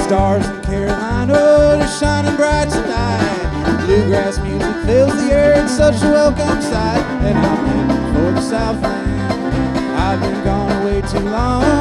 stars in Carolina, they're shining bright tonight. Bluegrass music fills the air, it's such a welcome sight. And I'm heading for the Southland, I've been gone way too long.